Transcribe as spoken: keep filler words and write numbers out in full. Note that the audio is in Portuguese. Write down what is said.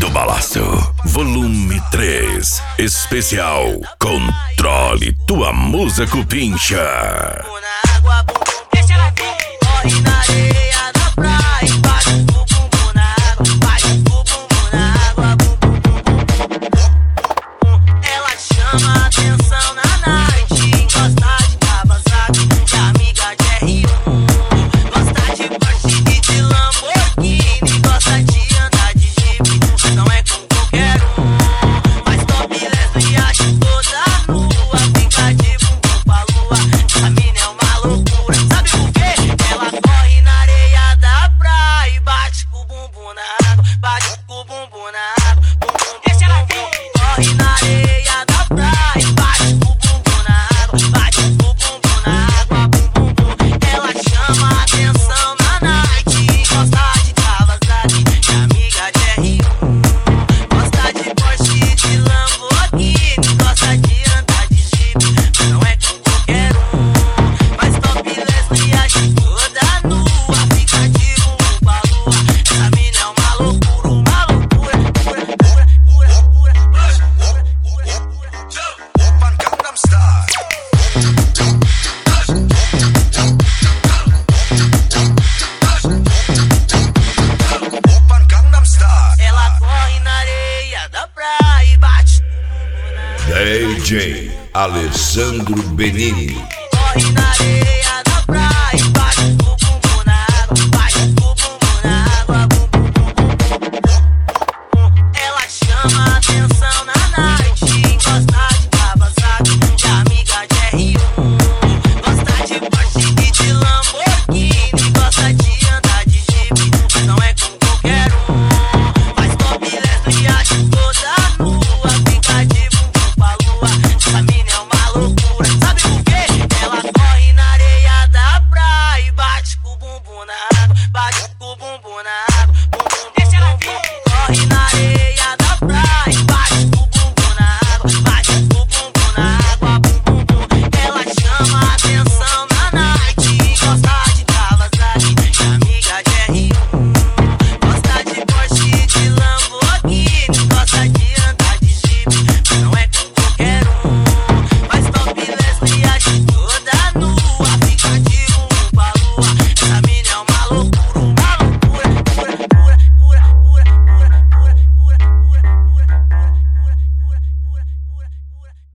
do Balaço, volume três, especial Controle Tua Musa Cupincha. Deixa ela vir, corre na areia da praia, bate o bumbum na água, bate o bumbum na água, bum, bum, bum. Ela chama a atenção na night, gosta de Kawasaki, de amiga de R um, gosta de Porsche e de Lamborghini, gosta de andar de Jeep, mas não é com qualquer um. Faz topless no iate toda nua, fica de bumbum pra lua, essa mina é uma loucura. Sabe por quê? Ela corre na areia da praia e bate com o bumbum na água, bate com o bumbum na água, bum, bum, deixa ela vir. Corre na areia da praia e bate com o bumbum na água, bate com o bumbum na água, bum, bum, bum. Ela chama a atenção na night, gosta de Kawasaki, de amiga de R um, gosta de Porsche e de Lamborghini, gosta de andar de Jeep, mas não é com qualquer um. Mas topless no iate toda nua, fica de bumbum pra lua, essa mina é uma loucura, uma loucura, pura, pura, pura, pura, pura, pura, pura. Open Gangnam Style. Open Gangnam Style. Ela corre na areia da praia e bate D J Alessandro Benini. corre na areia da praia e bate o bumbum na água, bate o bumbum na água, bum, bum, bum, bum. Ela chama a atenção na night, gosta de Kawasaki, de amiga de R um, gosta de Porsche e de Lamborghini, gosta de andar de Jeep, mas não é com qualquer um. Faz topless no iate toda